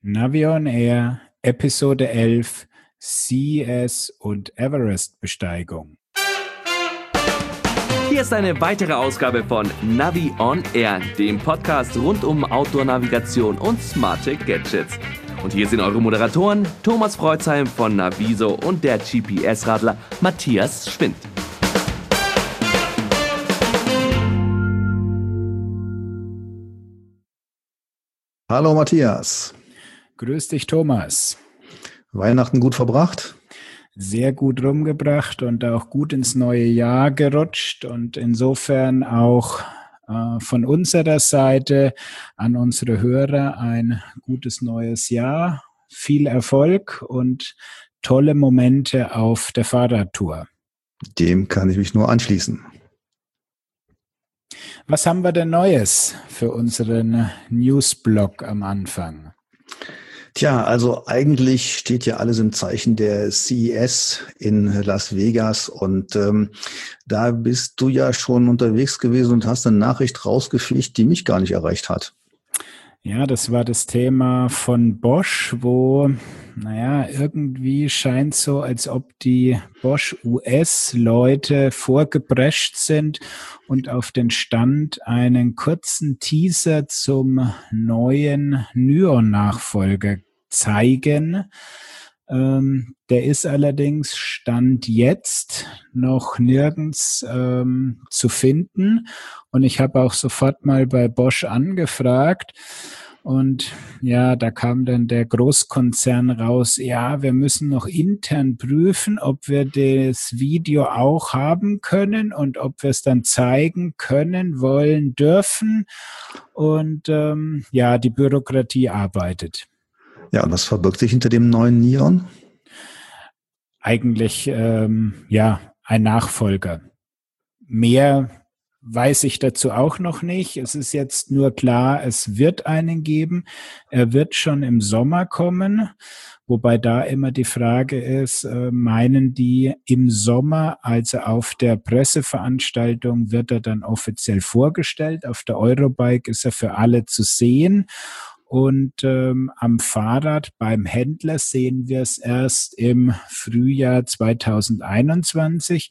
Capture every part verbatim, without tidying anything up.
Navi on Air, Episode elf, C E S und Everest-Besteigung. Hier ist eine weitere Ausgabe von Navi on Air, dem Podcast rund um Outdoor-Navigation und smarte Gadgets. Und hier sind eure Moderatoren Thomas Freuzheim von Naviso und der G P S-Radler Matthias Schwind. Hallo Matthias. Grüß dich, Thomas. Weihnachten gut verbracht? Sehr gut rumgebracht und auch gut ins neue Jahr gerutscht und insofern auch äh, von unserer Seite an unsere Hörer ein gutes neues Jahr, viel Erfolg und tolle Momente auf der Fahrradtour. Dem kann ich mich nur anschließen. Was haben wir denn Neues für unseren Newsblog am Anfang? Tja, also eigentlich steht ja alles im Zeichen der C E S in Las Vegas und ähm, da bist du ja schon unterwegs gewesen und hast eine Nachricht rausgefischt, die mich gar nicht erreicht hat. Ja, das war das Thema von Bosch, wo, naja, irgendwie scheint so, als ob die Bosch-U S-Leute vorgeprescht sind und auf den Stand einen kurzen Teaser zum neuen Nyon-Nachfolger zeigen. Ähm, der ist allerdings Stand jetzt noch nirgends ähm, zu finden. Und ich habe auch sofort mal bei Bosch angefragt. Und ja, da kam dann der Großkonzern raus, ja, wir müssen noch intern prüfen, ob wir das Video auch haben können und ob wir es dann zeigen können, wollen, dürfen. Und ähm, ja, die Bürokratie arbeitet. Ja, und was verbirgt sich hinter dem neuen Nyon? Eigentlich, ähm, ja, ein Nachfolger. Mehr weiß ich dazu auch noch nicht. Es ist jetzt nur klar, es wird einen geben. Er wird schon im Sommer kommen, wobei da immer die Frage ist, äh, meinen die im Sommer, also auf der Presseveranstaltung wird er dann offiziell vorgestellt. Auf der Eurobike ist er für alle zu sehen. Und ähm, am Fahrrad beim Händler sehen wir es erst im Frühjahr zwanzig einundzwanzig.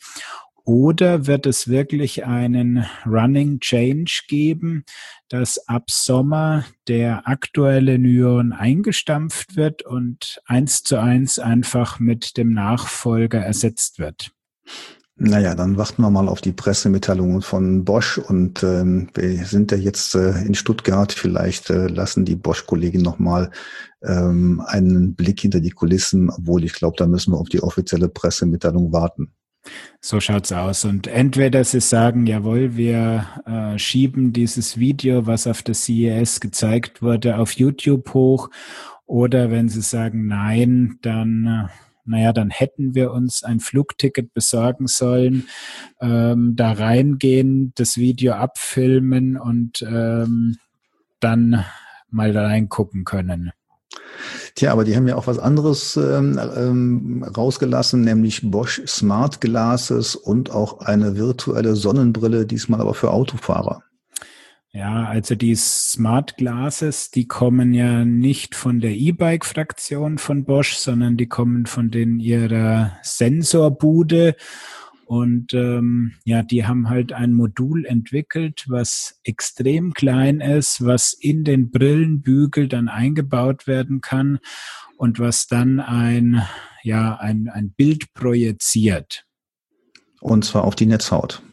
Oder wird es wirklich einen Running Change geben, dass ab Sommer der aktuelle Nyon eingestampft wird und eins zu eins einfach mit dem Nachfolger ersetzt wird? Naja, dann warten wir mal auf die Pressemitteilungen von Bosch und ähm, wir sind ja jetzt äh, in Stuttgart. Vielleicht äh, lassen die Bosch-Kollegen nochmal ähm, einen Blick hinter die Kulissen, obwohl ich glaube, da müssen wir auf die offizielle Pressemitteilung warten. So schaut's aus. Und entweder sie sagen, jawohl, wir äh, schieben dieses Video, was auf der C E S gezeigt wurde, auf YouTube hoch, oder wenn sie sagen, nein, dann äh, naja, dann hätten wir uns ein Flugticket besorgen sollen, ähm, da reingehen, das Video abfilmen und ähm, dann mal reingucken können. Tja, aber die haben ja auch was anderes ähm, ähm, rausgelassen, nämlich Bosch Smart Glasses und auch eine virtuelle Sonnenbrille, diesmal aber für Autofahrer. Ja, also die Smart Glasses, die kommen ja nicht von der E-Bike-Fraktion von Bosch, sondern die kommen von den ihrer Sensorbude. Und ähm, ja, die haben halt ein Modul entwickelt, was extrem klein ist, was in den Brillenbügel dann eingebaut werden kann und was dann ein, ja, ein, ein Bild projiziert. Und zwar auf die Netzhaut.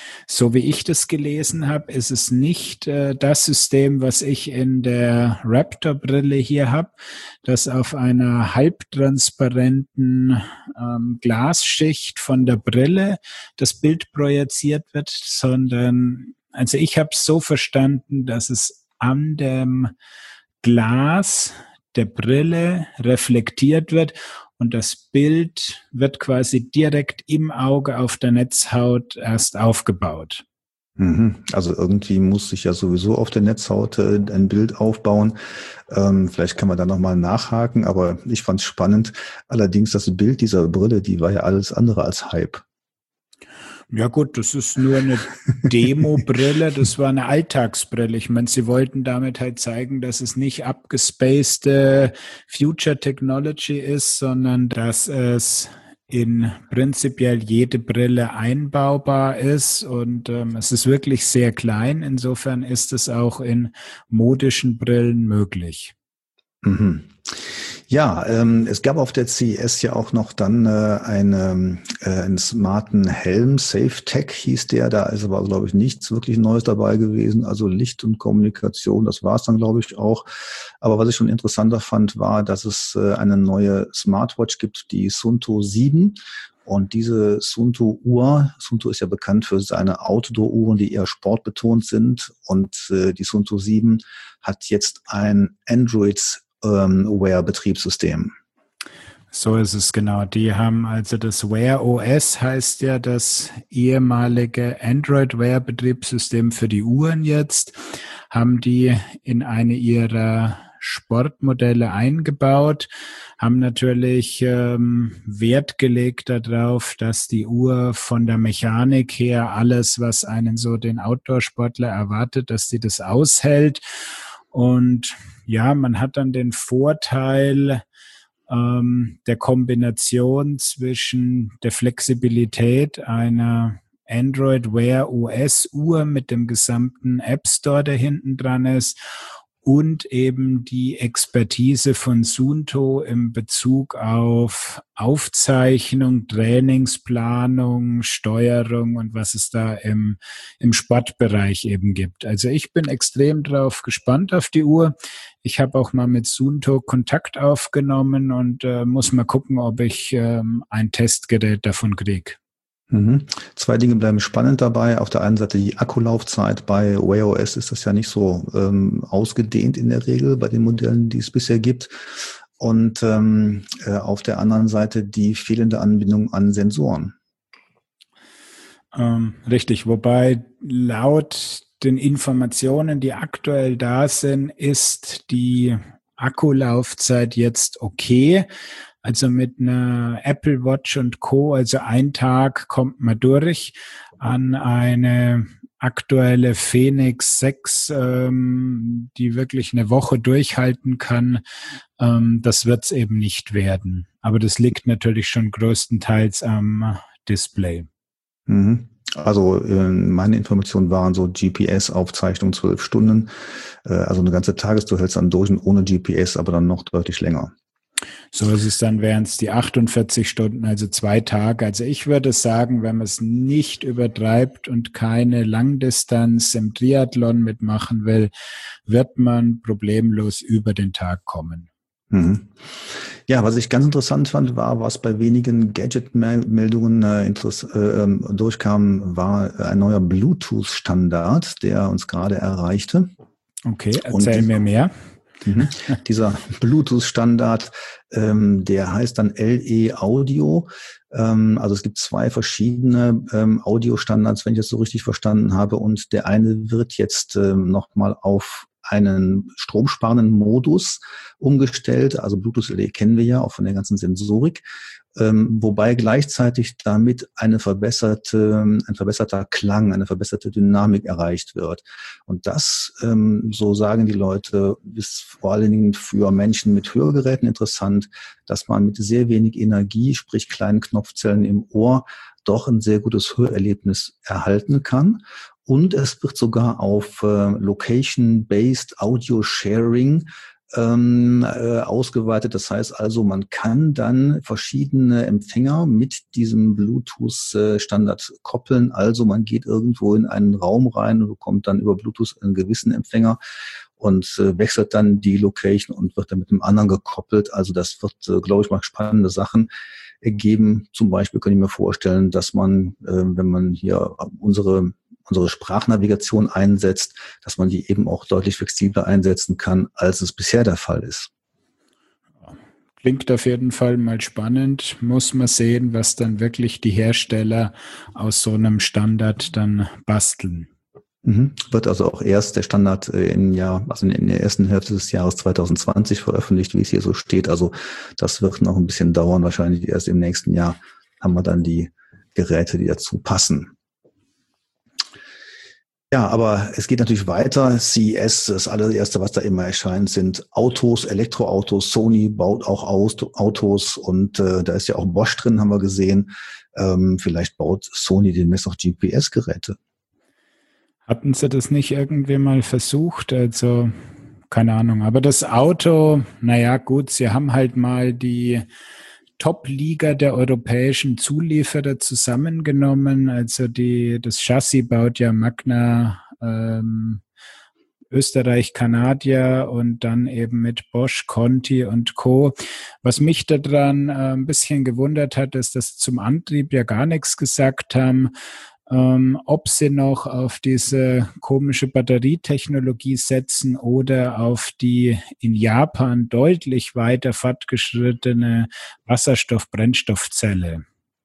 So wie ich das gelesen habe, ist es nicht äh, das System, was ich in der Raptor-Brille hier habe, das auf einer halbtransparenten ähm, Glasschicht von der Brille das Bild projiziert wird, sondern, also ich habe es so verstanden, dass es an dem Glas der Brille reflektiert wird. Und das Bild wird quasi direkt im Auge auf der Netzhaut erst aufgebaut. Also irgendwie muss sich ja sowieso auf der Netzhaut äh, ein Bild aufbauen. Ähm, vielleicht kann man da nochmal nachhaken, aber ich fand es spannend. Allerdings das Bild dieser Brille, die war ja alles andere als Hype. Ja gut, das ist nur eine Demo-Brille, das war eine Alltagsbrille. Ich meine, sie wollten damit halt zeigen, dass es nicht abgespacede Future Technology ist, sondern dass es in prinzipiell jede Brille einbaubar ist und ähm, es ist wirklich sehr klein. Insofern ist es auch in modischen Brillen möglich. Mhm. Ja, ähm, es gab auf der C E S ja auch noch dann äh, eine, äh, einen smarten Helm, SafeTech hieß der, da ist aber, glaube ich, nichts wirklich Neues dabei gewesen, also Licht und Kommunikation, das war es dann, glaube ich, auch. Aber was ich schon interessanter fand, war, dass es äh, eine neue Smartwatch gibt, die Suunto sieben. Und diese Suunto-Uhr, Suunto ist ja bekannt für seine Outdoor-Uhren, die eher sportbetont sind. Und äh, die Suunto sieben hat jetzt ein Android Wear-Betriebssystem. So ist es genau. Die haben also das Wear O S, heißt ja das ehemalige Android Wear-Betriebssystem für die Uhren jetzt, haben die in eine ihrer Sportmodelle eingebaut, haben natürlich ähm, Wert gelegt darauf, dass die Uhr von der Mechanik her alles, was einen so den Outdoor-Sportler erwartet, dass die das aushält. Und ja, man hat dann den Vorteil ähm, der Kombination zwischen der Flexibilität einer Android Wear O S Uhr mit dem gesamten App Store, der hinten dran ist, und eben die Expertise von Suunto im Bezug auf Aufzeichnung, Trainingsplanung, Steuerung und was es da im, im Sportbereich eben gibt. Also ich bin extrem drauf gespannt auf die Uhr. Ich habe auch mal mit Suunto Kontakt aufgenommen und äh, muss mal gucken, ob ich ähm, ein Testgerät davon kriege. Mhm. Zwei Dinge bleiben spannend dabei. Auf der einen Seite die Akkulaufzeit. Bei Wear O S ist das ja nicht so ähm, ausgedehnt in der Regel bei den Modellen, die es bisher gibt. Und ähm, äh, auf der anderen Seite die fehlende Anbindung an Sensoren. Ähm, richtig, wobei laut den Informationen, die aktuell da sind, ist die Akkulaufzeit jetzt okay. Also mit einer Apple Watch und Co., also ein Tag kommt man durch. An eine aktuelle Fenix sechs, ähm, die wirklich eine Woche durchhalten kann, ähm, das wird es eben nicht werden. Aber das liegt natürlich schon größtenteils am Display. Mhm. Also äh, meine Informationen waren so G P S-Aufzeichnung zwölf Stunden, äh, also eine ganze Tages, du hältst dann durch und ohne G P S, aber dann noch deutlich länger. So ist es dann, wären es die achtundvierzig Stunden, also zwei Tage. Also ich würde sagen, wenn man es nicht übertreibt und keine Langdistanz im Triathlon mitmachen will, wird man problemlos über den Tag kommen. Mhm. Ja, was ich ganz interessant fand, war, was bei wenigen Gadget-Meldungen äh, interess- äh, durchkam, war ein neuer Bluetooth-Standard, der uns gerade erreichte. Okay, erzähl mir mehr. Mhm. Dieser Bluetooth-Standard, ähm, der heißt dann L E Audio. Ähm, also es gibt zwei verschiedene ähm, Audio-Standards, wenn ich das so richtig verstanden habe. Und der eine wird jetzt ähm, nochmal auf einen stromsparenden Modus umgestellt. Also Bluetooth L E kennen wir ja auch von der ganzen Sensorik. Ähm, wobei gleichzeitig damit eine verbesserte, ein verbesserter Klang, eine verbesserte Dynamik erreicht wird. Und das, ähm, so sagen die Leute, ist vor allen Dingen für Menschen mit Hörgeräten interessant, dass man mit sehr wenig Energie, sprich kleinen Knopfzellen im Ohr, doch ein sehr gutes Hörerlebnis erhalten kann. Und es wird sogar auf äh, Location-Based Audio Sharing Ähm, äh, ausgeweitet. Das heißt also, man kann dann verschiedene Empfänger mit diesem Bluetooth-Standard koppeln. Also man geht irgendwo in einen Raum rein und bekommt dann über Bluetooth einen gewissen Empfänger und äh, wechselt dann die Location und wird dann mit dem anderen gekoppelt. Also das wird, äh, glaube ich, mal spannende Sachen ergeben. Zum Beispiel kann ich mir vorstellen, dass man, äh, wenn man hier unsere unsere Sprachnavigation einsetzt, dass man die eben auch deutlich flexibler einsetzen kann, als es bisher der Fall ist. Klingt auf jeden Fall mal spannend. Muss man sehen, was dann wirklich die Hersteller aus so einem Standard dann basteln. Mhm. Wird also auch erst der Standard im Jahr, also in der ersten Hälfte des Jahres zwanzig zwanzig veröffentlicht, wie es hier so steht. Also das wird noch ein bisschen dauern. Wahrscheinlich erst im nächsten Jahr haben wir dann die Geräte, die dazu passen. Ja, aber es geht natürlich weiter. C E S, das allererste, was da immer erscheint, sind Autos, Elektroautos. Sony baut auch aus, Autos und äh, da ist ja auch Bosch drin, haben wir gesehen. Ähm, vielleicht baut Sony demnächst auch G P S-Geräte. Hatten Sie das nicht irgendwie mal versucht? Also, keine Ahnung. Aber das Auto, naja, gut, Sie haben halt mal die Top-Liga der europäischen Zulieferer zusammengenommen. Also die, das Chassis baut ja Magna, ähm, Österreich, Kanadier und dann eben mit Bosch, Conti und Co. Was mich daran äh, ein bisschen gewundert hat, ist, dass sie zum Antrieb ja gar nichts gesagt haben. Ähm, ob sie noch auf diese komische Batterietechnologie setzen oder auf die in Japan deutlich weiter fortgeschrittene Wasserstoff-Brennstoffzelle.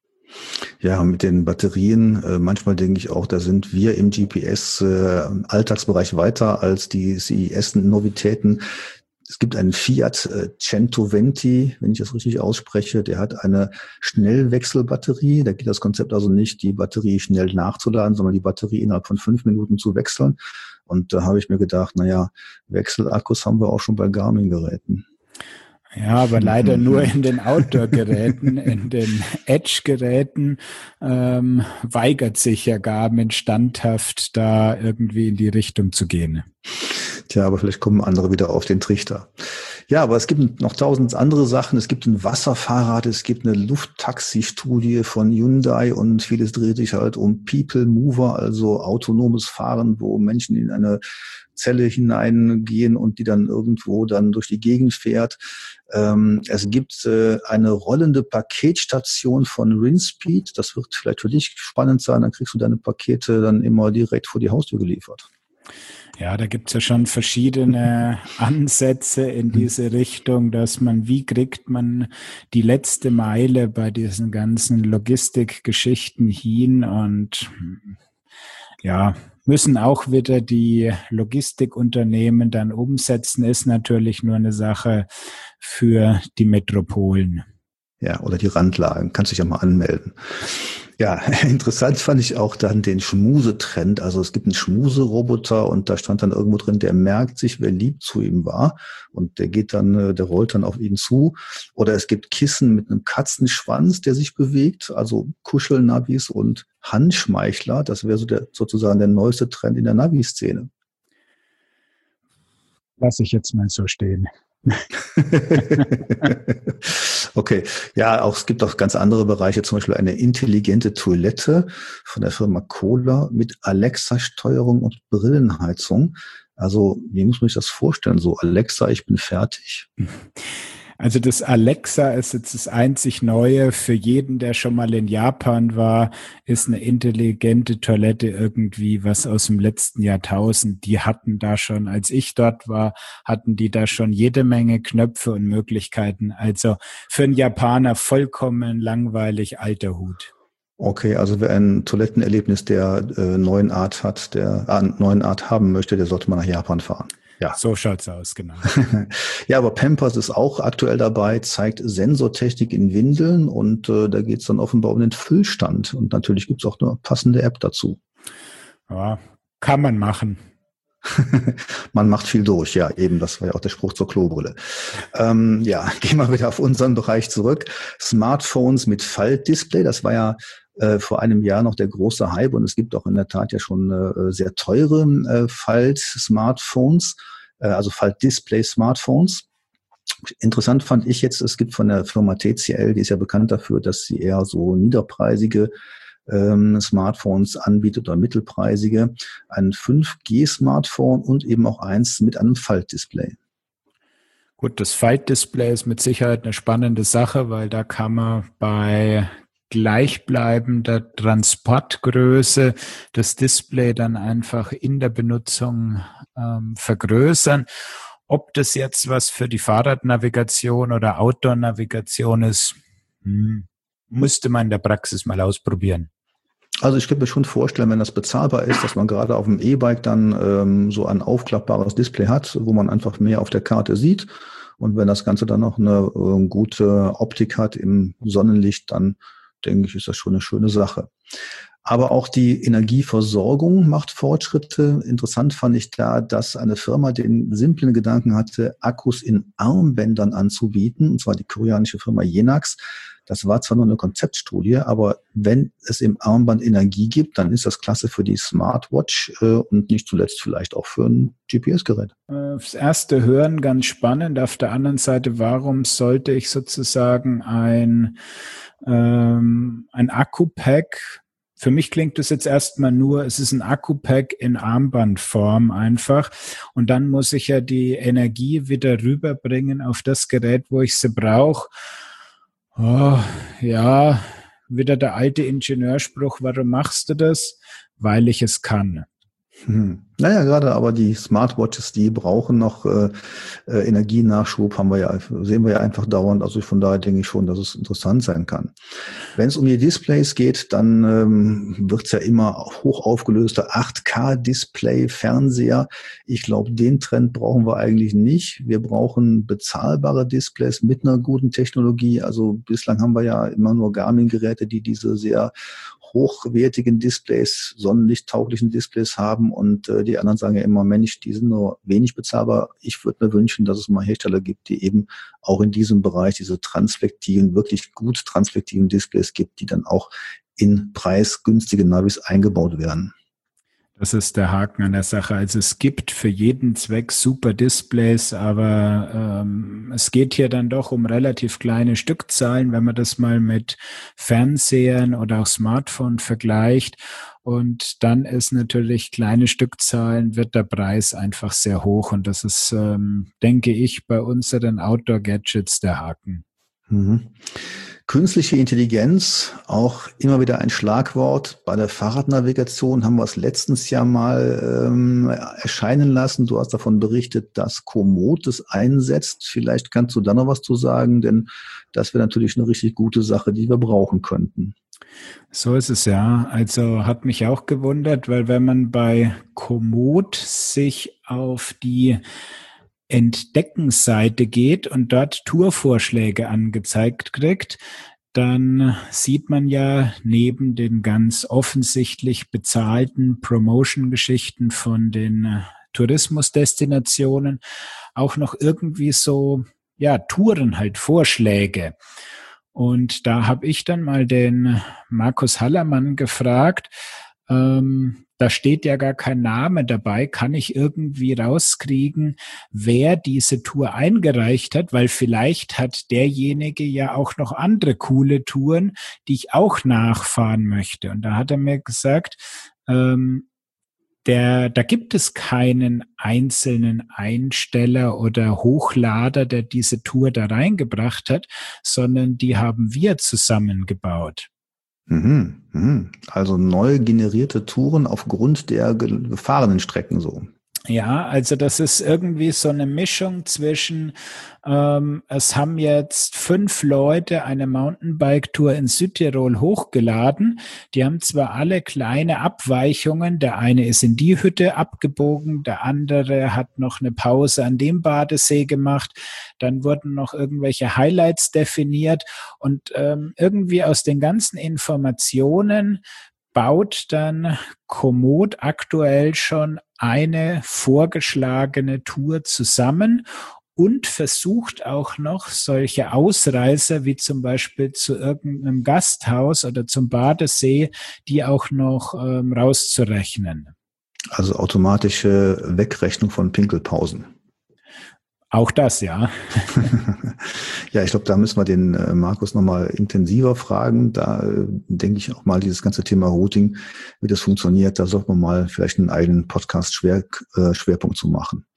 Ja, mit den Batterien, äh, manchmal denke ich auch, da sind wir im G P S-Alltagsbereich äh, weiter als die C E S-Novitäten. Es gibt einen Fiat äh, centoventi, wenn ich das richtig ausspreche, der hat eine Schnellwechselbatterie. Da geht das Konzept also nicht, die Batterie schnell nachzuladen, sondern die Batterie innerhalb von fünf Minuten zu wechseln. Und da habe ich mir gedacht, naja, Wechselakkus haben wir auch schon bei Garmin-Geräten. Ja, aber leider nur in den Outdoor-Geräten, in den Edge-Geräten ähm, weigert sich ja Garmin standhaft, da irgendwie in die Richtung zu gehen. Tja, aber vielleicht kommen andere wieder auf den Trichter. Ja, aber es gibt noch tausend andere Sachen. Es gibt ein Wasserfahrrad, es gibt eine Lufttaxi-Studie von Hyundai und vieles dreht sich halt um People Mover, also autonomes Fahren, wo Menschen in eine Zelle hineingehen und die dann irgendwo dann durch die Gegend fährt. Ähm, es gibt äh, eine rollende Paketstation von Rinspeed. Das wird vielleicht für dich spannend sein. Dann kriegst du deine Pakete dann immer direkt vor die Haustür geliefert. Ja, da gibt's ja schon verschiedene Ansätze in diese Richtung, dass man, wie kriegt man die letzte Meile bei diesen ganzen Logistikgeschichten hin und ja, müssen auch wieder die Logistikunternehmen dann umsetzen, ist natürlich nur eine Sache für die Metropolen. Ja, oder die Randlagen, kannst dich ja mal anmelden. Ja, interessant fand ich auch dann den Schmusetrend. Also es gibt einen Schmuseroboter und da stand dann irgendwo drin, der merkt sich, wer lieb zu ihm war und der geht dann, der rollt dann auf ihn zu. Oder es gibt Kissen mit einem Katzenschwanz, der sich bewegt, also Kuschelnavis und Handschmeichler. Das wäre so der, sozusagen der neueste Trend in der Navi-Szene. Lass ich jetzt mal so stehen. Okay, ja, auch es gibt auch ganz andere Bereiche, zum Beispiel eine intelligente Toilette von der Firma Kohler mit Alexa-Steuerung und Brillenheizung. Also, wie muss man sich das vorstellen? So, Alexa, ich bin fertig. Also das Alexa ist jetzt das einzig Neue. Für jeden, der schon mal in Japan war, ist eine intelligente Toilette irgendwie was aus dem letzten Jahrtausend. Die hatten da schon, als ich dort war, hatten die da schon jede Menge Knöpfe und Möglichkeiten. Also für einen Japaner vollkommen langweilig, alter Hut. Okay, also wer ein Toilettenerlebnis der äh, neuen Art hat, der äh, neuen Art haben möchte, der sollte mal nach Japan fahren. Ja. So schaut's aus, genau. Ja, aber Pampers ist auch aktuell dabei, zeigt Sensortechnik in Windeln und äh, da geht's dann offenbar um den Füllstand. Und natürlich gibt's auch eine passende App dazu. Ja, kann man machen. Man macht viel durch, ja, eben, das war ja auch der Spruch zur Klobrille. Ähm, ja, gehen wir wieder auf unseren Bereich zurück. Smartphones mit Faltdisplay, das war ja äh, vor einem Jahr noch der große Hype und es gibt auch in der Tat ja schon äh, sehr teure äh, Falt-Smartphones, äh, also Faltdisplay-Smartphones. Interessant fand ich jetzt, es gibt von der Firma T C L, die ist ja bekannt dafür, dass sie eher so niederpreisige ähm, Smartphones anbietet oder mittelpreisige, ein fünf G-Smartphone und eben auch eins mit einem Faltdisplay. Gut, das Faltdisplay ist mit Sicherheit eine spannende Sache, weil da kann man bei gleichbleibender Transportgröße das Display dann einfach in der Benutzung ähm, vergrößern. Ob das jetzt was für die Fahrradnavigation oder Outdoor-Navigation ist, hm, müsste man in der Praxis mal ausprobieren. Also ich könnte mir schon vorstellen, wenn das bezahlbar ist, dass man gerade auf dem E-Bike dann ähm, so ein aufklappbares Display hat, wo man einfach mehr auf der Karte sieht. Und wenn das Ganze dann noch eine äh, gute Optik hat im Sonnenlicht, dann denke ich, ist das schon eine schöne Sache. Aber auch die Energieversorgung macht Fortschritte. Interessant fand ich da, dass eine Firma den simplen Gedanken hatte, Akkus in Armbändern anzubieten, und zwar die koreanische Firma Jenax. Das war zwar nur eine Konzeptstudie, aber wenn es im Armband Energie gibt, dann ist das klasse für die Smartwatch äh, und nicht zuletzt vielleicht auch für ein G P S-Gerät. Das erste Hören ganz spannend. Auf der anderen Seite, warum sollte ich sozusagen ein, ähm, ein Akku-Pack, für mich klingt das jetzt erstmal nur, es ist ein Akku-Pack in Armbandform einfach, und dann muss ich ja die Energie wieder rüberbringen auf das Gerät, wo ich sie brauche. Oh, ja, wieder der alte Ingenieurspruch, warum machst du das? Weil ich es kann. Hm. Naja, gerade aber die Smartwatches, die brauchen noch äh, äh, Energienachschub, haben wir ja, sehen wir ja einfach dauernd. Also von daher denke ich schon, dass es interessant sein kann. Wenn es um die Displays geht, dann ähm, wird es ja immer hoch aufgelöster acht K-Display, Fernseher. Ich glaube, den Trend brauchen wir eigentlich nicht. Wir brauchen bezahlbare Displays mit einer guten Technologie. Also bislang haben wir ja immer nur Garmin-Geräte, die diese sehr hochwertigen Displays, sonnenlichttauglichen Displays haben, und äh, die anderen sagen ja immer, Mensch, die sind nur wenig bezahlbar. Ich würde mir wünschen, dass es mal Hersteller gibt, die eben auch in diesem Bereich diese translektiven, wirklich gut translektiven Displays gibt, die dann auch in preisgünstige Navis eingebaut werden. Das ist der Haken an der Sache. Also es gibt für jeden Zweck super Displays, aber ähm, es geht hier dann doch um relativ kleine Stückzahlen, wenn man das mal mit Fernsehern oder auch Smartphone vergleicht. Und dann ist natürlich kleine Stückzahlen, wird der Preis einfach sehr hoch. Und das ist, ähm, denke ich, bei unseren Outdoor-Gadgets der Haken. Mhm. Künstliche Intelligenz, auch immer wieder ein Schlagwort. Bei der Fahrradnavigation haben wir es letztens ja mal ähm, erscheinen lassen. Du hast davon berichtet, dass Komoot es einsetzt. Vielleicht kannst du da noch was zu sagen, denn das wäre natürlich eine richtig gute Sache, die wir brauchen könnten. So ist es ja. Also hat mich auch gewundert, weil wenn man bei Komoot sich auf die Entdeckenseite geht und dort Tourvorschläge angezeigt kriegt, dann sieht man ja neben den ganz offensichtlich bezahlten Promotion-Geschichten von den Tourismusdestinationen auch noch irgendwie so, ja, Touren halt, Vorschläge. Und da habe ich dann mal den Markus Hallermann gefragt, ähm, da steht ja gar kein Name dabei. Kann ich irgendwie rauskriegen, wer diese Tour eingereicht hat? Weil vielleicht hat derjenige ja auch noch andere coole Touren, die ich auch nachfahren möchte. Und da hat er mir gesagt, ähm, der, da gibt es keinen einzelnen Einsteller oder Hochlader, der diese Tour da reingebracht hat, sondern die haben wir zusammengebaut. Mhm, mhm. Also neu generierte Touren aufgrund der gefahrenen Strecken so. Ja, also das ist irgendwie so eine Mischung zwischen, ähm, es haben jetzt fünf Leute eine Mountainbike-Tour in Südtirol hochgeladen. Die haben zwar alle kleine Abweichungen. Der eine ist in die Hütte abgebogen, der andere hat noch eine Pause an dem Badesee gemacht. Dann wurden noch irgendwelche Highlights definiert und ähm, irgendwie aus den ganzen Informationen baut dann Komoot aktuell schon eine vorgeschlagene Tour zusammen und versucht auch noch solche Ausreißer wie zum Beispiel zu irgendeinem Gasthaus oder zum Badesee, die auch noch ähm, rauszurechnen. Also automatische Wegrechnung von Pinkelpausen. Auch das, ja. Ja, ich glaube, da müssen wir den äh, Markus nochmal intensiver fragen. Da äh, denke ich auch mal, dieses ganze Thema Routing, wie das funktioniert, da sollte man mal vielleicht einen eigenen Podcast-Schwerpunkt zu machen.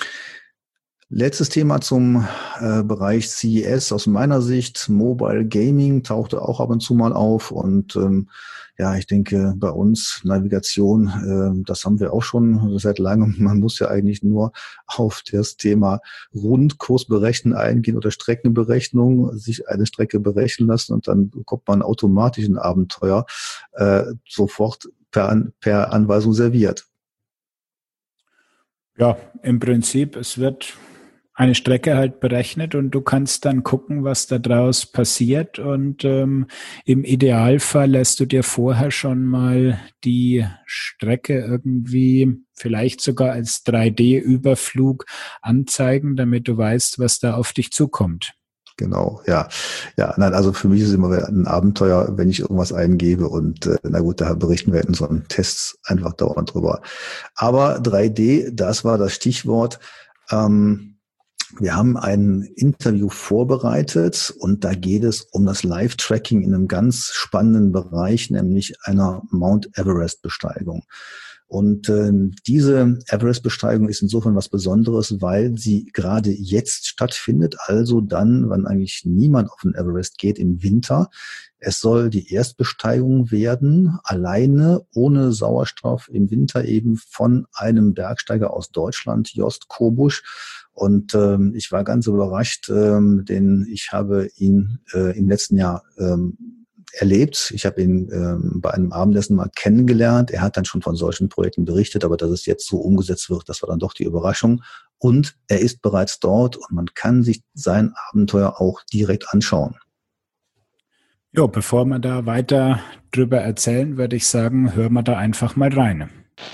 Letztes Thema zum äh, Bereich C E S aus meiner Sicht. Mobile Gaming tauchte auch ab und zu mal auf und ähm, ja, ich denke bei uns Navigation, äh, das haben wir auch schon seit langem. Man muss ja eigentlich nur auf das Thema Rundkurs berechnen eingehen oder Streckenberechnung, sich eine Strecke berechnen lassen und dann bekommt man automatisch ein Abenteuer äh, sofort per, per Anweisung serviert. Ja, im Prinzip, es wird eine Strecke halt berechnet und du kannst dann gucken, was da draus passiert und ähm, im Idealfall lässt du dir vorher schon mal die Strecke irgendwie vielleicht sogar als drei D-Überflug anzeigen, damit du weißt, was da auf dich zukommt. Genau, ja. Ja, nein, also für mich ist es immer ein Abenteuer, wenn ich irgendwas eingebe und äh, na gut, da berichten wir in unseren Tests einfach dauernd drüber. Aber drei D, das war das Stichwort. Ähm, Wir haben ein Interview vorbereitet und da geht es um das Live-Tracking in einem ganz spannenden Bereich, nämlich einer Mount Everest-Besteigung. Und äh, diese Everest-Besteigung ist insofern was Besonderes, weil sie gerade jetzt stattfindet, also dann, wann eigentlich niemand auf den Everest geht, im Winter. Es soll die Erstbesteigung werden, alleine, ohne Sauerstoff, im Winter eben von einem Bergsteiger aus Deutschland, Jost Kobusch. Und ähm, ich war ganz überrascht, ähm, denn ich habe ihn äh, im letzten Jahr ähm, erlebt. Ich habe ihn ähm, bei einem Abendessen mal kennengelernt. Er hat dann schon von solchen Projekten berichtet, aber dass es jetzt so umgesetzt wird, das war dann doch die Überraschung. Und er ist bereits dort und man kann sich sein Abenteuer auch direkt anschauen. Jo, bevor wir da weiter drüber erzählen, würde ich sagen, hören wir da einfach mal rein.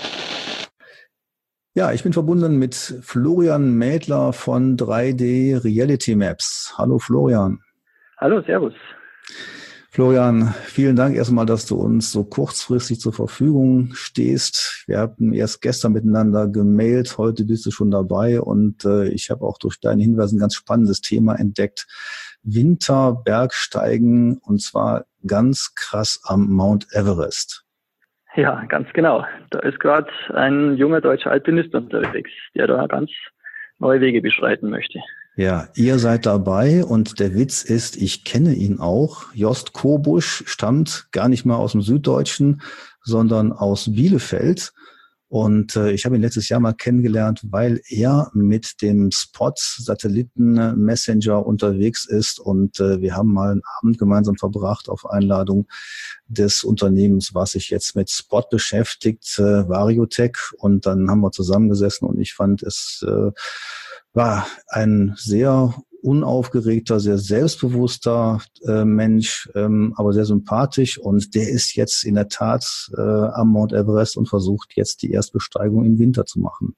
Ja, ich bin verbunden mit Florian Mädler von drei D Reality Maps. Hallo Florian. Hallo, servus. Florian, vielen Dank erstmal, dass du uns so kurzfristig zur Verfügung stehst. Wir hatten erst gestern miteinander gemailt, heute bist du schon dabei und äh, ich habe auch durch deinen Hinweis ein ganz spannendes Thema entdeckt. Winterbergsteigen und zwar ganz krass am Mount Everest. Ja, ganz genau. Da ist gerade ein junger deutscher Alpinist unterwegs, der da ganz neue Wege beschreiten möchte. Ja, ihr seid dabei und der Witz ist, ich kenne ihn auch. Jost Kobusch stammt gar nicht mal aus dem Süddeutschen, sondern aus Bielefeld. Und äh, ich habe ihn letztes Jahr mal kennengelernt, weil er mit dem Spot Satelliten Messenger unterwegs ist. Und äh, wir haben mal einen Abend gemeinsam verbracht auf Einladung des Unternehmens, was sich jetzt mit Spot beschäftigt, äh, Variotech. Und dann haben wir zusammengesessen und ich fand, es äh, war ein sehr unaufgeregter, sehr selbstbewusster äh, Mensch, ähm, aber sehr sympathisch. Und der ist jetzt in der Tat äh, am Mount Everest und versucht jetzt die Erstbesteigung im Winter zu machen.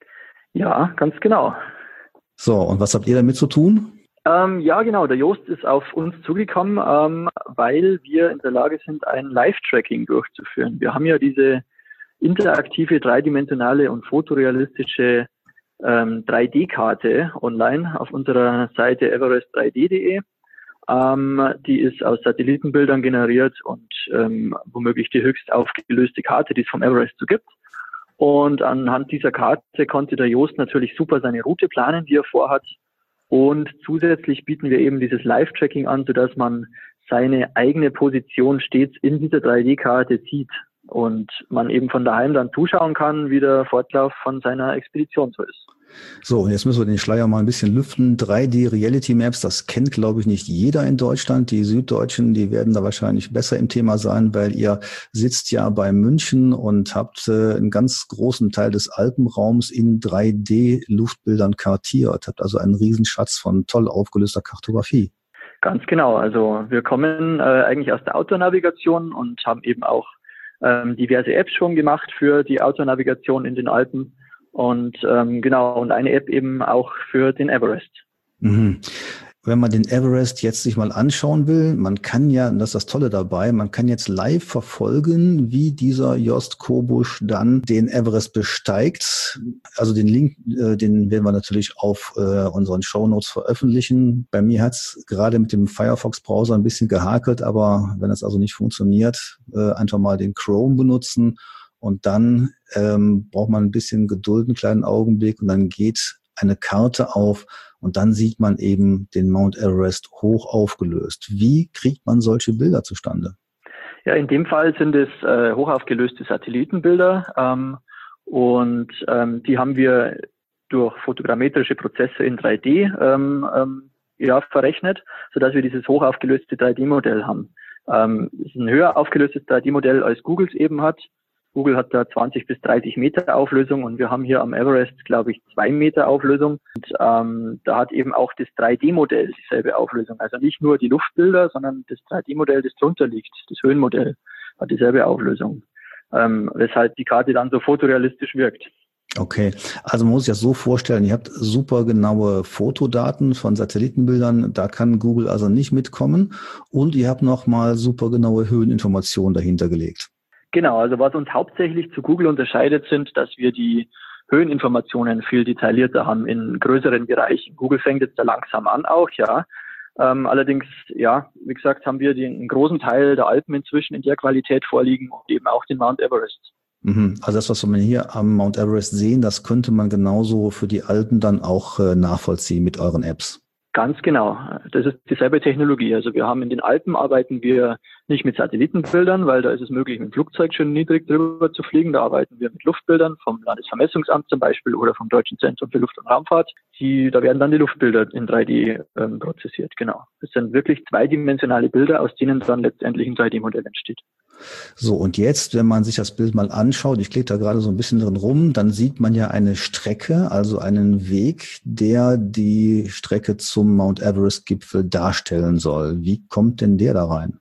Ja, ganz genau. So, und was habt ihr damit zu tun? Ähm, ja, genau. Der Jost ist auf uns zugekommen, ähm, weil wir in der Lage sind, ein Live-Tracking durchzuführen. Wir haben ja diese interaktive, dreidimensionale und fotorealistische ähm, drei D-Karte online auf unserer Seite everest drei d punkt de. Ähm, die ist aus Satellitenbildern generiert und ähm, womöglich die höchst aufgelöste Karte, die es vom Everest so gibt. Und anhand dieser Karte konnte der Jost natürlich super seine Route planen, die er vorhat. Und zusätzlich bieten wir eben dieses Live-Tracking an, sodass man seine eigene Position stets in dieser drei D-Karte sieht und man eben von daheim dann zuschauen kann, wie der Fortlauf von seiner Expedition so ist. So, und jetzt müssen wir den Schleier mal ein bisschen lüften. drei D Reality Maps, das kennt, glaube ich, nicht jeder in Deutschland. Die Süddeutschen, die werden da wahrscheinlich besser im Thema sein, weil ihr sitzt ja bei München und habt äh, einen ganz großen Teil des Alpenraums in drei D Luftbildern kartiert. Habt also einen Riesenschatz von toll aufgelöster Kartografie. Ganz genau. Also wir kommen äh, eigentlich aus der Outdoor-Navigation und haben eben auch ähm, diverse Apps schon gemacht für die Outdoor-Navigation in den Alpen. Und ähm, genau, und eine App eben auch für den Everest. Mhm. Wenn man den Everest jetzt sich mal anschauen will, man kann ja, und das ist das Tolle dabei, man kann jetzt live verfolgen, wie dieser Jost Kobusch dann den Everest besteigt. Also den Link, äh, den werden wir natürlich auf äh, unseren Shownotes veröffentlichen. Bei mir hat's gerade mit dem Firefox-Browser ein bisschen gehakelt, aber wenn das also nicht funktioniert, äh, einfach mal den Chrome benutzen. Und dann ähm, braucht man ein bisschen Geduld, einen kleinen Augenblick und dann geht eine Karte auf und dann sieht man eben den Mount Everest hoch aufgelöst. Wie kriegt man solche Bilder zustande? Ja, in dem Fall sind es äh, hoch aufgelöste Satellitenbilder ähm, und ähm, die haben wir durch fotogrammetrische Prozesse in drei D ähm, ähm, ja, verrechnet, sodass wir dieses hoch aufgelöste drei D Modell haben. Ähm, es ist ein höher aufgelöstes drei D Modell, als Google es eben hat. Google hat da zwanzig bis dreißig Meter Auflösung und wir haben hier am Everest, glaube ich, zwei Meter Auflösung. Und ähm, da hat eben auch das drei D-Modell dieselbe Auflösung. Also nicht nur die Luftbilder, sondern das drei D-Modell, das drunter liegt, das Höhenmodell, hat dieselbe Auflösung. Ähm, weshalb die Karte dann so fotorealistisch wirkt. Okay, also man muss sich das so vorstellen, ihr habt super genaue Fotodaten von Satellitenbildern, da kann Google also nicht mitkommen und ihr habt nochmal super genaue Höheninformationen dahinter gelegt. Genau, also was uns hauptsächlich zu Google unterscheidet, sind, dass wir die Höheninformationen viel detaillierter haben in größeren Bereichen. Google fängt jetzt da langsam an auch, ja. Ähm, allerdings, ja, wie gesagt, haben wir den einen großen Teil der Alpen inzwischen in der Qualität vorliegen und eben auch den Mount Everest. Also das, was wir hier am Mount Everest sehen, das könnte man genauso für die Alpen dann auch äh, nachvollziehen mit euren Apps. Ganz genau. Das ist dieselbe Technologie. Also wir haben in den Alpen arbeiten wir nicht mit Satellitenbildern, weil da ist es möglich, mit dem Flugzeug schon niedrig drüber zu fliegen. Da arbeiten wir mit Luftbildern vom Landesvermessungsamt zum Beispiel oder vom Deutschen Zentrum für Luft- und Raumfahrt. Die, da werden dann die Luftbilder in drei D ähm, prozessiert. Genau. Das sind wirklich zweidimensionale Bilder, aus denen dann letztendlich ein drei D-Modell entsteht. So, und jetzt, wenn man sich das Bild mal anschaut, ich klicke da gerade so ein bisschen drin rum, dann sieht man ja eine Strecke, also einen Weg, der die Strecke zum Mount Everest-Gipfel darstellen soll. Wie kommt denn der da rein?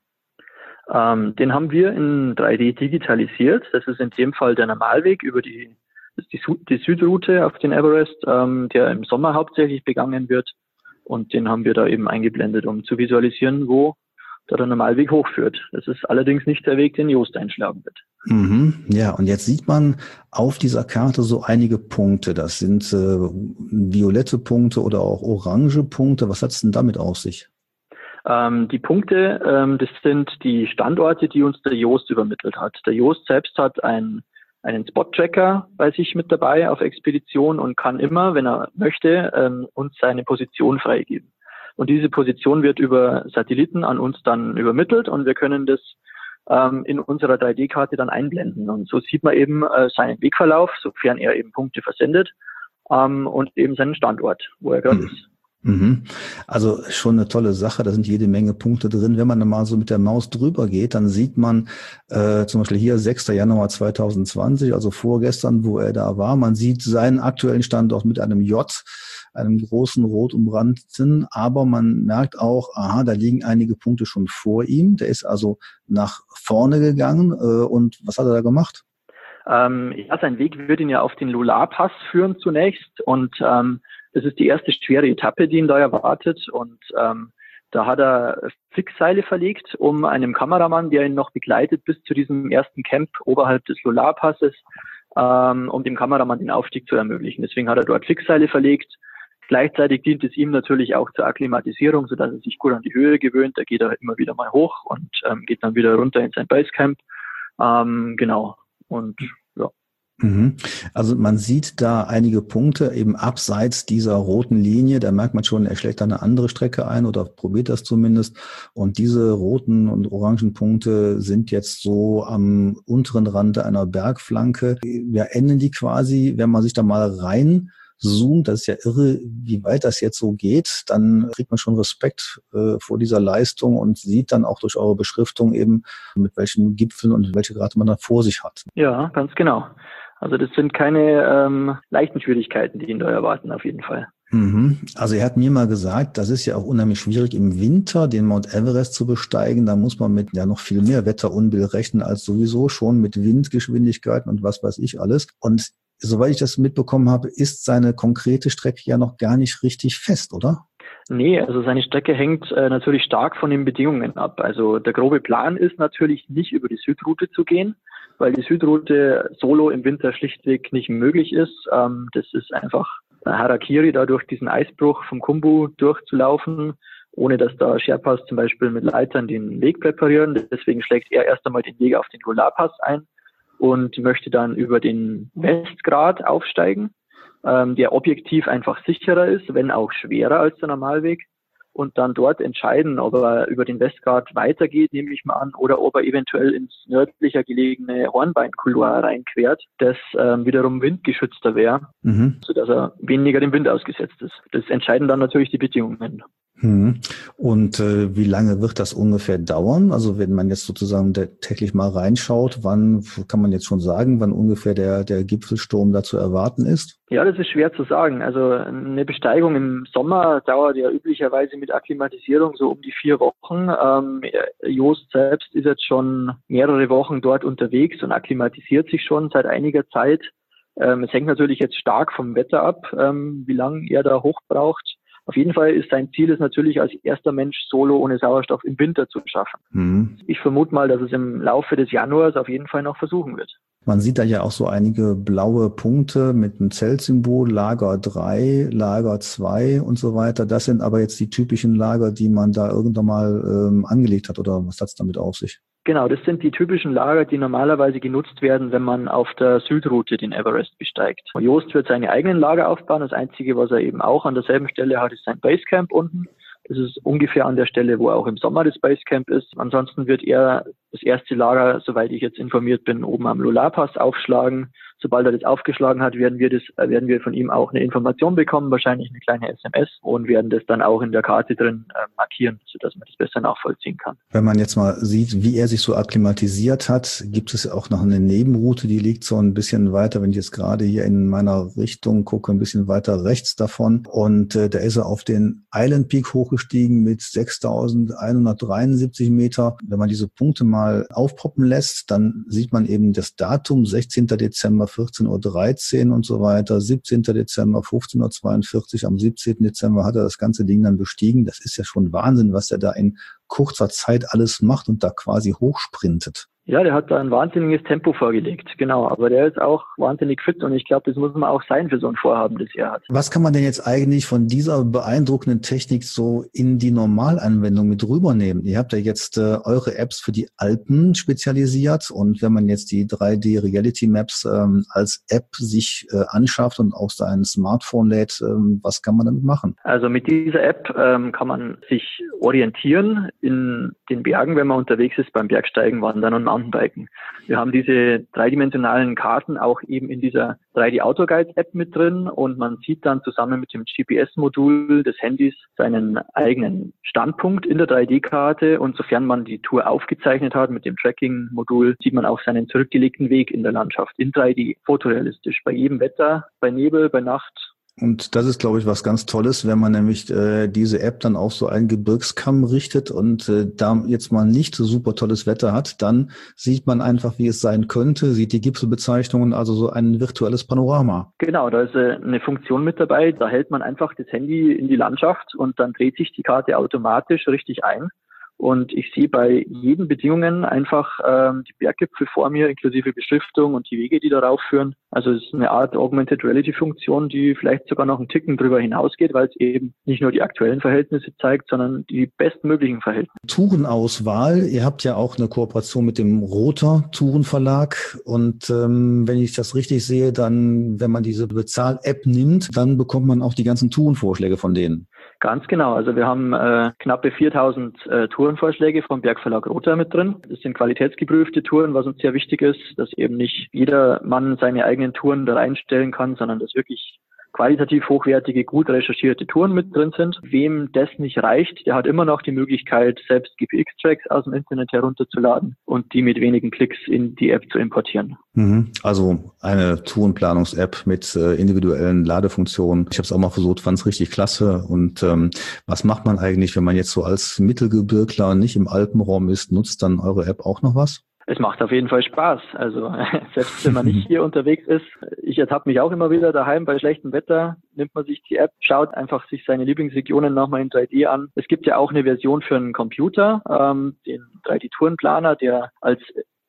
Ähm, den haben wir in drei D digitalisiert. Das ist in dem Fall der Normalweg über die, das ist die, die Südroute auf den Everest, ähm, der im Sommer hauptsächlich begangen wird. Und den haben wir da eben eingeblendet, um zu visualisieren, wo da der Normalweg hochführt. Das ist allerdings nicht der Weg, den Joost einschlagen wird. Mhm, ja, und jetzt sieht man auf dieser Karte so einige Punkte. Das sind äh, violette Punkte oder auch orange Punkte. Was hat es denn damit auf sich? Ähm, die Punkte, ähm, das sind die Standorte, die uns der Joost übermittelt hat. Der Joost selbst hat ein, einen Spot-Tracker bei sich mit dabei auf Expedition und kann immer, wenn er möchte, ähm, uns seine Position freigeben. Und diese Position wird über Satelliten an uns dann übermittelt und wir können das ähm, in unserer drei D-Karte dann einblenden. Und so sieht man eben äh, seinen Wegverlauf, sofern er eben Punkte versendet, ähm, und eben seinen Standort, wo er gerade mhm. ist. Mhm. Also schon eine tolle Sache, da sind jede Menge Punkte drin. Wenn man dann mal so mit der Maus drüber geht, dann sieht man äh, zum Beispiel hier sechster Januar zweitausendzwanzig, also vorgestern, wo er da war. Man sieht seinen aktuellen Standort mit einem J, einem großen rot umrandeten, aber man merkt auch, aha, da liegen einige Punkte schon vor ihm. Der ist also nach vorne gegangen. Äh, und was hat er da gemacht? Ähm, ja, sein Weg wird ihn ja auf den Lular-Pass führen zunächst und ähm, das ist die erste schwere Etappe, die ihn da erwartet und ähm, da hat er Fixseile verlegt, um einem Kameramann, der ihn noch begleitet bis zu diesem ersten Camp oberhalb des Lular-Passes, ähm, um dem Kameramann den Aufstieg zu ermöglichen. Deswegen hat er dort Fixseile verlegt. Gleichzeitig dient es ihm natürlich auch zur Akklimatisierung, sodass er sich gut an die Höhe gewöhnt. Da geht er immer wieder mal hoch und ähm, geht dann wieder runter in sein Basecamp. Ähm, genau. Und ja. Also man sieht da einige Punkte eben abseits dieser roten Linie. Da merkt man schon, er schlägt da eine andere Strecke ein oder probiert das zumindest. Und diese roten und orangen Punkte sind jetzt so am unteren Rand einer Bergflanke. Wir enden die quasi, wenn man sich da mal rein zoomt, das ist ja irre, wie weit das jetzt so geht, dann kriegt man schon Respekt äh, vor dieser Leistung und sieht dann auch durch eure Beschriftung eben, mit welchen Gipfeln und welche Grade man da vor sich hat. Ja, ganz genau. Also das sind keine ähm, leichten Schwierigkeiten, die ihn da erwarten, auf jeden Fall. Mhm. Also er hat mir mal gesagt, das ist ja auch unheimlich schwierig im Winter, den Mount Everest zu besteigen. Da muss man mit ja noch viel mehr Wetterunbill rechnen als sowieso schon mit Windgeschwindigkeiten und was weiß ich alles. Und soweit ich das mitbekommen habe, ist seine konkrete Strecke ja noch gar nicht richtig fest, oder? Nee, also seine Strecke hängt äh, natürlich stark von den Bedingungen ab. Also der grobe Plan ist natürlich nicht über die Südroute zu gehen, weil die Südroute solo im Winter schlichtweg nicht möglich ist. Ähm, das ist einfach Harakiri, da durch diesen Eisbruch vom Khumbu durchzulaufen, ohne dass da Sherpas zum Beispiel mit Leitern den Weg präparieren. Deswegen schlägt er erst einmal den Weg auf den Lular-Pass ein und möchte dann über den Westgrat aufsteigen, ähm, der objektiv einfach sicherer ist, wenn auch schwerer als der Normalweg. und dann dort entscheiden, ob er über den Westgrat weitergeht, nehme ich mal an, oder ob er eventuell ins nördlicher gelegene Hornbein-Couloir reinquert, das ähm, wiederum windgeschützter wäre, mhm. sodass er weniger dem Wind ausgesetzt ist. Das entscheiden dann natürlich die Bedingungen. Mhm. Und äh, wie lange wird das ungefähr dauern? Also wenn man jetzt sozusagen täglich mal reinschaut, wann kann man jetzt schon sagen, wann ungefähr der, der Gipfelsturm da zu erwarten ist? Ja, das ist schwer zu sagen. Also eine Besteigung im Sommer dauert ja üblicherweise mit Akklimatisierung so um die vier Wochen. Ähm, Joost selbst ist jetzt schon mehrere Wochen dort unterwegs und akklimatisiert sich schon seit einiger Zeit. Ähm, es hängt natürlich jetzt stark vom Wetter ab, ähm, wie lange er da hoch braucht. Auf jeden Fall ist sein Ziel, es natürlich als erster Mensch solo ohne Sauerstoff im Winter zu schaffen. Mhm. Ich vermute mal, dass es im Laufe des Januars auf jeden Fall noch versuchen wird. Man sieht da ja auch so einige blaue Punkte mit einem Zeltsymbol, Lager drei, Lager zwei und so weiter. Das sind aber jetzt die typischen Lager, die man da irgendwann mal ähm, angelegt hat, oder was hat es damit auf sich? Genau, das sind die typischen Lager, die normalerweise genutzt werden, wenn man auf der Südroute den Everest besteigt. Joost wird seine eigenen Lager aufbauen. Das Einzige, was er eben auch an derselben Stelle hat, ist sein Basecamp unten. Das ist ungefähr an der Stelle, wo auch im Sommer das Basecamp ist. Ansonsten wird er das erste Lager, soweit ich jetzt informiert bin, oben am Lulapass aufschlagen. Sobald er das aufgeschlagen hat, werden wir das, werden wir von ihm auch eine Information bekommen, wahrscheinlich eine kleine S M S, und werden das dann auch in der Karte drin äh, markieren, sodass man das besser nachvollziehen kann. Wenn man jetzt mal sieht, wie er sich so akklimatisiert hat, gibt es auch noch eine Nebenroute, die liegt so ein bisschen weiter, wenn ich jetzt gerade hier in meiner Richtung gucke, ein bisschen weiter rechts davon. Und äh, da ist er auf den Island Peak hochgestiegen mit sechstausendeinhundertdreiundsiebzig Meter. Wenn man diese Punkte mal aufpoppen lässt, dann sieht man eben das Datum, sechzehnten Dezember, vierzehn Uhr dreizehn und so weiter, siebzehnten Dezember, fünfzehn Uhr zweiundvierzig, am siebzehnten Dezember hat er das ganze Ding dann bestiegen. Das ist ja schon Wahnsinn, was er da in kurzer Zeit alles macht und da quasi hochsprintet. Ja, der hat da ein wahnsinniges Tempo vorgelegt, genau. Aber der ist auch wahnsinnig fit und ich glaube, das muss man auch sein für so ein Vorhaben, das er hat. Was kann man denn jetzt eigentlich von dieser beeindruckenden Technik so in die Normalanwendung mit rübernehmen? Ihr habt ja jetzt äh, eure Apps für die Alpen spezialisiert, und wenn man jetzt die drei D Reality Maps ähm, als App sich äh, anschafft und auf sein Smartphone lädt, ähm, was kann man damit machen? Also mit dieser App ähm, kann man sich orientieren in den Bergen, wenn man unterwegs ist, beim Bergsteigen, Wandern und Mountainbiken. Wir haben diese dreidimensionalen Karten auch eben in dieser drei D Autoguides App mit drin, und man sieht dann zusammen mit dem G P S-Modul des Handys seinen eigenen Standpunkt in der drei D Karte, und sofern man die Tour aufgezeichnet hat mit dem Tracking-Modul, sieht man auch seinen zurückgelegten Weg in der Landschaft in drei D, fotorealistisch, bei jedem Wetter, bei Nebel, bei Nacht. Und das ist, glaube ich, was ganz Tolles, wenn man nämlich äh, diese App dann auf so einen Gebirgskamm richtet und äh, da jetzt mal nicht so super tolles Wetter hat, dann sieht man einfach, wie es sein könnte, sieht die Gipfelbezeichnungen, also so ein virtuelles Panorama. Genau, da ist äh, eine Funktion mit dabei, da hält man einfach das Handy in die Landschaft und dann dreht sich die Karte automatisch richtig ein. Und ich sehe bei jeden Bedingungen einfach ähm, die Berggipfel vor mir, inklusive Beschriftung und die Wege, die darauf führen. Also es ist eine Art Augmented Reality Funktion, die vielleicht sogar noch einen Ticken drüber hinausgeht, weil es eben nicht nur die aktuellen Verhältnisse zeigt, sondern die bestmöglichen Verhältnisse. Tourenauswahl. Ihr habt ja auch eine Kooperation mit dem Roter Tourenverlag. Und ähm, wenn ich das richtig sehe, dann, wenn man diese Bezahl-App nimmt, dann bekommt man auch die ganzen Tourenvorschläge von denen. Ganz genau. Also wir haben äh, knappe viertausend äh, Tourenvorschläge vom Bergverlag Roter mit drin. Das sind qualitätsgeprüfte Touren, was uns sehr wichtig ist, dass eben nicht jeder Mann seine eigenen Touren da reinstellen kann, sondern dass wirklich qualitativ hochwertige, gut recherchierte Touren mit drin sind. Wem das nicht reicht, der hat immer noch die Möglichkeit, selbst G P X-Tracks aus dem Internet herunterzuladen und die mit wenigen Klicks in die App zu importieren. Also eine Tourenplanungs-App mit äh, individuellen Ladefunktionen. Ich habe es auch mal versucht, fand es richtig klasse. Und ähm, was macht man eigentlich, wenn man jetzt so als Mittelgebirgler nicht im Alpenraum ist? Nutzt dann eure App auch noch was? Es macht auf jeden Fall Spaß. Also selbst wenn man nicht hier unterwegs ist, ich ertappe mich auch immer wieder daheim bei schlechtem Wetter, nimmt man sich die App, schaut einfach sich seine Lieblingsregionen nochmal in drei D an. Es gibt ja auch eine Version für einen Computer, ähm, den drei D Tourenplaner, der als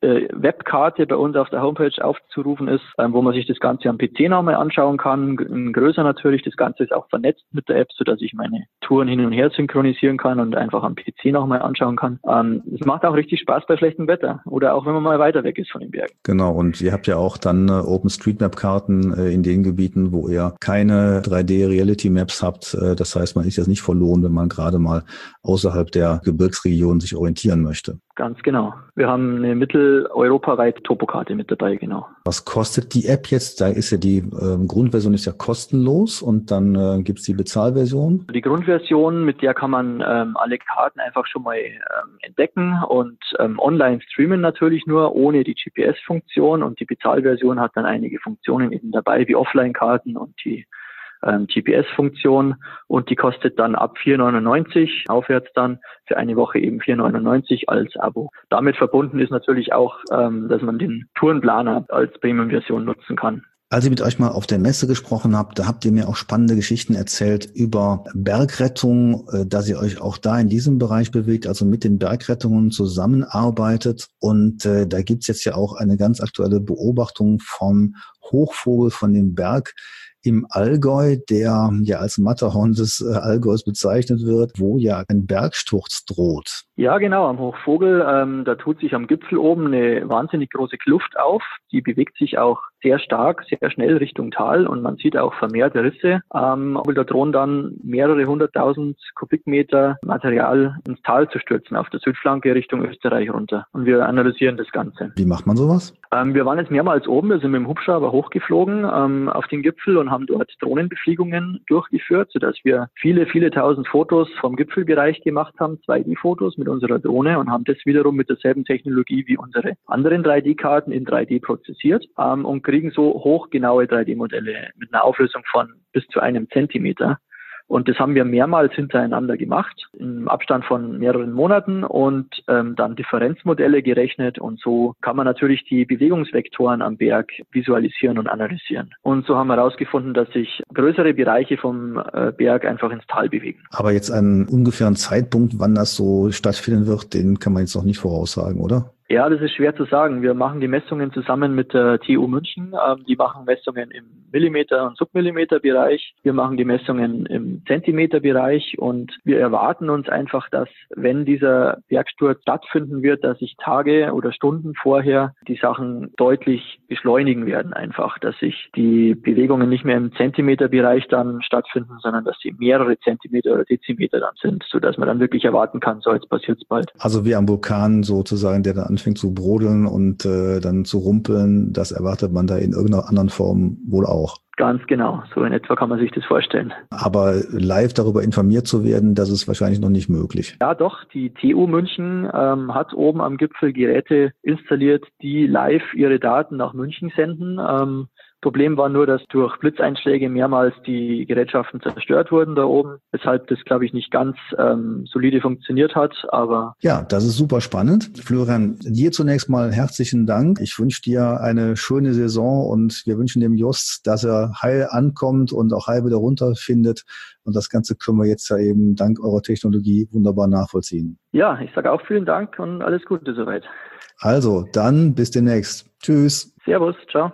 äh, Webkarte bei uns auf der Homepage aufzurufen ist, ähm, wo man sich das Ganze am P C nochmal anschauen kann. G- größer natürlich. Das Ganze ist auch vernetzt mit der App, sodass ich meine Touren hin und her synchronisieren kann und einfach am P C nochmal anschauen kann. Ähm, es macht auch richtig Spaß bei schlechtem Wetter oder auch wenn man mal weiter weg ist von den Bergen. Genau, und ihr habt ja auch dann äh, OpenStreetMap-Karten äh, in den Gebieten, wo ihr keine drei D-Reality-Maps habt. Äh, das heißt, man ist jetzt nicht verloren, wenn man gerade mal außerhalb der Gebirgsregion sich orientieren möchte. Ganz genau. Wir haben eine mitteleuropaweite Topokarte mit dabei, genau. Was kostet die App jetzt? Da ist ja die äh, Grundversion ist ja kostenlos und dann äh, gibt's die Bezahlversion. Die Grundversion, mit der kann man ähm, alle Karten einfach schon mal ähm, entdecken und ähm, online streamen natürlich nur, ohne die G P S-Funktion. Und die Bezahlversion hat dann einige Funktionen eben dabei, wie Offline-Karten und die ähm, G P S-Funktion. Und die kostet dann ab vier neunundneunzig, aufwärts dann für eine Woche eben vier neunundneunzig als Abo. Damit verbunden ist natürlich auch, ähm, dass man den Tourenplaner als Premium-Version nutzen kann. Als ich mit euch mal auf der Messe gesprochen habe, da habt ihr mir auch spannende Geschichten erzählt über Bergrettung, dass ihr euch auch da in diesem Bereich bewegt, also mit den Bergrettungen zusammenarbeitet. Und äh, da gibt's jetzt ja auch eine ganz aktuelle Beobachtung vom Hochvogel, von dem Berg im Allgäu, der ja als Matterhorn des äh, Allgäus bezeichnet wird, wo ja ein Bergsturz droht. Ja, genau, am Hochvogel, ähm, da tut sich am Gipfel oben eine wahnsinnig große Kluft auf. Die bewegt sich auch sehr stark, sehr schnell Richtung Tal und man sieht auch vermehrte Risse. Ähm, aber da drohen dann mehrere hunderttausend Kubikmeter Material ins Tal zu stürzen, auf der Südflanke Richtung Österreich runter. Und wir analysieren das Ganze. Wie macht man sowas? Ähm, wir waren jetzt mehrmals oben, wir sind mit dem Hubschrauber hochgeflogen ähm, auf den Gipfel und haben dort Drohnenbefliegungen durchgeführt, sodass wir viele, viele tausend Fotos vom Gipfelbereich gemacht haben, zwei D-Fotos mit unserer Drohne und haben das wiederum mit derselben Technologie wie unsere anderen drei D-Karten in drei D prozessiert ähm, und kriegen so hochgenaue drei D-Modelle mit einer Auflösung von bis zu einem Zentimeter. Und das haben wir mehrmals hintereinander gemacht, im Abstand von mehreren Monaten und ähm, dann Differenzmodelle gerechnet. Und so kann man natürlich die Bewegungsvektoren am Berg visualisieren und analysieren. Und so haben wir herausgefunden, dass sich größere Bereiche vom äh, Berg einfach ins Tal bewegen. Aber jetzt einen ungefähren Zeitpunkt, wann das so stattfinden wird, den kann man jetzt noch nicht voraussagen, oder? Ja, das ist schwer zu sagen. Wir machen die Messungen zusammen mit der T U München. Ähm, die machen Messungen im Millimeter- und Submillimeter-Bereich. Wir machen die Messungen im Zentimeter-Bereich und wir erwarten uns einfach, dass, wenn dieser Bergsturz stattfinden wird, dass sich Tage oder Stunden vorher die Sachen deutlich beschleunigen werden einfach, dass sich die Bewegungen nicht mehr im Zentimeter-Bereich dann stattfinden, sondern dass sie mehrere Zentimeter oder Dezimeter dann sind, sodass man dann wirklich erwarten kann, so jetzt passiert's bald. Also wie am Vulkan sozusagen, der dann anfängt zu brodeln und äh, dann zu rumpeln, das erwartet man da in irgendeiner anderen Form wohl auch. Ganz genau, so in etwa kann man sich das vorstellen. Aber live darüber informiert zu werden, das ist wahrscheinlich noch nicht möglich. Ja doch, die T U München ähm, hat oben am Gipfel Geräte installiert, die live ihre Daten nach München senden. Ähm, Problem war nur, dass durch Blitzeinschläge mehrmals die Gerätschaften zerstört wurden da oben, weshalb das, glaube ich, nicht ganz ähm, solide funktioniert hat. Aber ja, das ist super spannend. Florian, dir zunächst mal herzlichen Dank. Ich wünsche dir eine schöne Saison und wir wünschen dem Just, dass er heil ankommt und auch heil wieder runterfindet. Und das Ganze können wir jetzt ja eben dank eurer Technologie wunderbar nachvollziehen. Ja, ich sage auch vielen Dank und alles Gute soweit. Also, dann bis demnächst. Tschüss. Servus, ciao.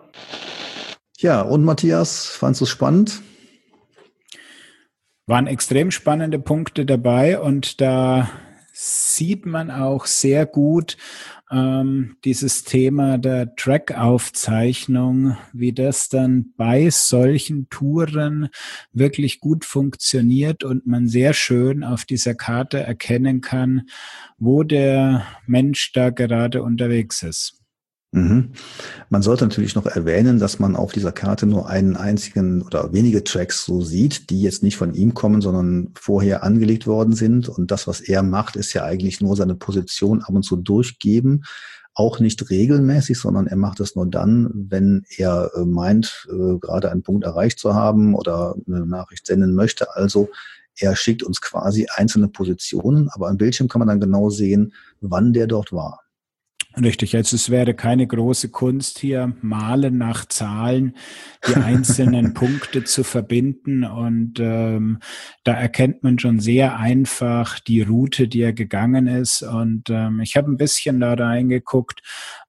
Ja, und Matthias, fandst du es spannend? Waren extrem spannende Punkte dabei und da sieht man auch sehr gut ähm, dieses Thema der Track-Aufzeichnung, wie das dann bei solchen Touren wirklich gut funktioniert und man sehr schön auf dieser Karte erkennen kann, wo der Mensch da gerade unterwegs ist. Mhm. Man sollte natürlich noch erwähnen, dass man auf dieser Karte nur einen einzigen oder wenige Tracks so sieht, die jetzt nicht von ihm kommen, sondern vorher angelegt worden sind. Und das, was er macht, ist ja eigentlich nur seine Position ab und zu durchgeben. Auch nicht regelmäßig, sondern er macht es nur dann, wenn er äh, meint, äh, gerade einen Punkt erreicht zu haben oder eine Nachricht senden möchte. Also er schickt uns quasi einzelne Positionen, aber am Bildschirm kann man dann genau sehen, wann der dort war. Richtig, also es wäre keine große Kunst hier, malen nach Zahlen, die einzelnen Punkte zu verbinden und ähm, da erkennt man schon sehr einfach die Route, die er gegangen ist und ähm, ich habe ein bisschen da reingeguckt,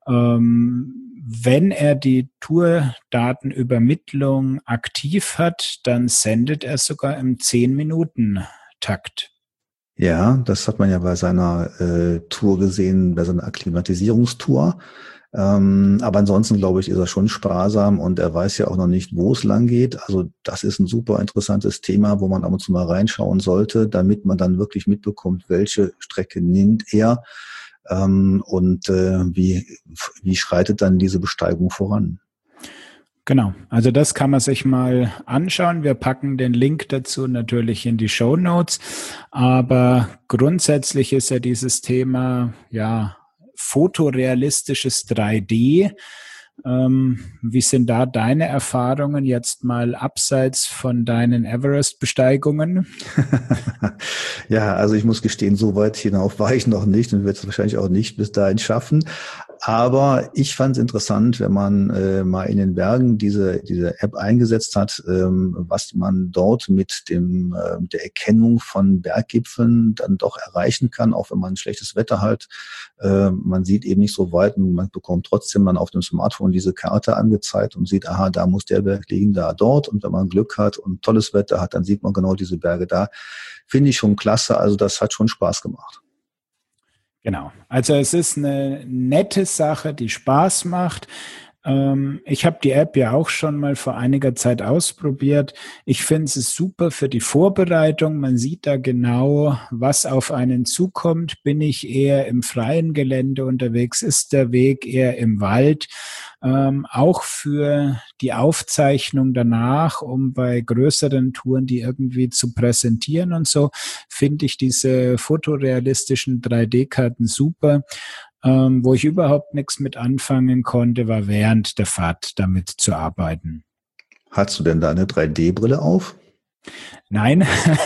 Ähm, wenn er die Tourdatenübermittlung aktiv hat, dann sendet er sogar im zehn-Minuten-Takt. Ja, das hat man ja bei seiner äh, Tour gesehen, bei seiner Akklimatisierungstour. Ähm, aber ansonsten, glaube ich, ist er schon sparsam und er weiß ja auch noch nicht, wo es lang geht. Also das ist ein super interessantes Thema, wo man ab und zu mal reinschauen sollte, damit man dann wirklich mitbekommt, welche Strecke nimmt er ähm, und äh, wie, wie schreitet dann diese Besteigung voran. Genau, also das kann man sich mal anschauen. Wir packen den Link dazu natürlich in die Shownotes, aber grundsätzlich ist ja dieses Thema, ja, fotorealistisches drei D. Ähm, wie sind da deine Erfahrungen jetzt mal abseits von deinen Everest-Besteigungen? Ja, also ich muss gestehen, so weit hinauf war ich noch nicht und werde es wahrscheinlich auch nicht bis dahin schaffen. Aber ich fand es interessant, wenn man äh, mal in den Bergen diese diese App eingesetzt hat, ähm, was man dort mit dem äh, der Erkennung von Berggipfeln dann doch erreichen kann, auch wenn man schlechtes Wetter hat. Äh, man sieht eben nicht so weit und man bekommt trotzdem dann auf dem Smartphone diese Karte angezeigt und sieht, aha, da muss der Berg liegen, da dort. Und wenn man Glück hat und tolles Wetter hat, dann sieht man genau diese Berge da. Finde ich schon klasse. Also das hat schon Spaß gemacht. Genau. Also es ist eine nette Sache, die Spaß macht. Ähm, ich habe die App ja auch schon mal vor einiger Zeit ausprobiert. Ich finde es super für die Vorbereitung. Man sieht da genau, was auf einen zukommt. Bin ich eher im freien Gelände unterwegs? Ist der Weg eher im Wald? Ähm, auch für die Aufzeichnung danach, um bei größeren Touren die irgendwie zu präsentieren und so, finde ich diese fotorealistischen drei D-Karten super. Ähm, wo ich überhaupt nichts mit anfangen konnte, war während der Fahrt damit zu arbeiten. Hast du denn da eine drei D-Brille auf? Nein,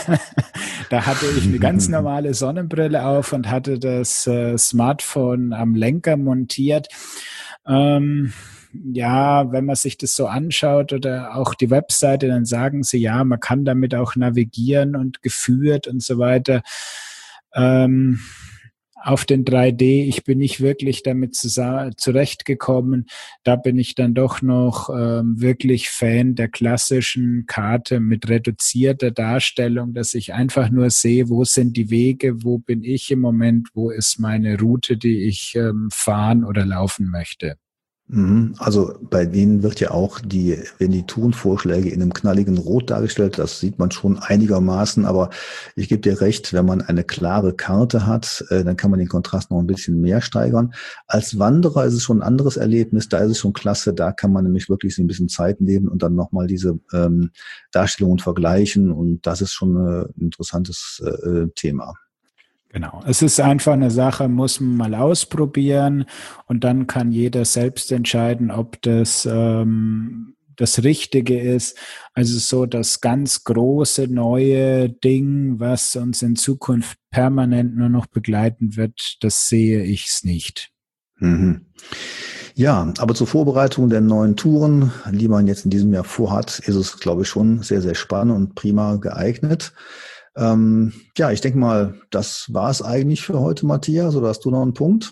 da hatte ich eine ganz normale Sonnenbrille auf und hatte das äh, Smartphone am Lenker montiert. Ähm, ja, wenn man sich das so anschaut oder auch die Webseite, dann sagen sie, ja, man kann damit auch navigieren und geführt und so weiter. Ähm, Auf den drei D, ich bin nicht wirklich damit zurechtgekommen. Da bin ich dann doch noch ähm, wirklich Fan der klassischen Karte mit reduzierter Darstellung, dass ich einfach nur sehe, wo sind die Wege, wo bin ich im Moment, wo ist meine Route, die ich ähm, fahren oder laufen möchte. Also bei denen wird ja auch die, wenn die Tourenvorschläge in einem knalligen Rot dargestellt, das sieht man schon einigermaßen, aber ich gebe dir recht, wenn man eine klare Karte hat, dann kann man den Kontrast noch ein bisschen mehr steigern. Als Wanderer ist es schon ein anderes Erlebnis, da ist es schon klasse, da kann man nämlich wirklich so ein bisschen Zeit nehmen und dann nochmal diese ähm, Darstellungen vergleichen und das ist schon ein interessantes äh, Thema. Genau. Es ist einfach eine Sache, muss man mal ausprobieren und dann kann jeder selbst entscheiden, ob das ähm, das Richtige ist. Also so das ganz große neue Ding, was uns in Zukunft permanent nur noch begleiten wird, das sehe ich es nicht. Mhm. Ja, aber zur Vorbereitung der neuen Touren, die man jetzt in diesem Jahr vorhat, ist es, glaube ich, schon sehr, sehr spannend und prima geeignet. Ähm, ja, ich denke mal, das war es eigentlich für heute, Matthias. Oder hast du noch einen Punkt?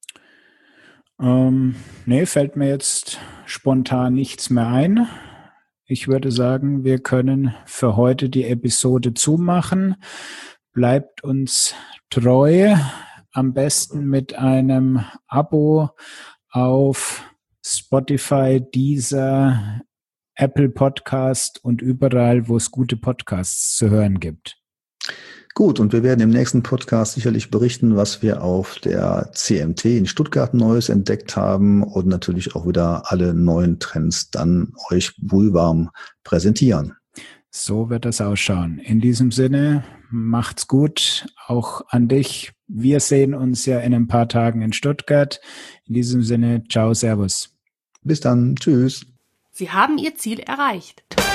Ähm, nee, fällt mir jetzt spontan nichts mehr ein. Ich würde sagen, wir können für heute die Episode zumachen. Bleibt uns treu, am besten mit einem Abo auf Spotify, Deezer, Apple Podcast und überall, wo es gute Podcasts zu hören gibt. Gut, und wir werden im nächsten Podcast sicherlich berichten, was wir auf der C M T in Stuttgart Neues entdeckt haben und natürlich auch wieder alle neuen Trends dann euch wohlwarm präsentieren. So wird das ausschauen. In diesem Sinne, macht's gut, auch an dich. Wir sehen uns ja in ein paar Tagen in Stuttgart. In diesem Sinne, ciao, servus. Bis dann, tschüss. Sie haben Ihr Ziel erreicht.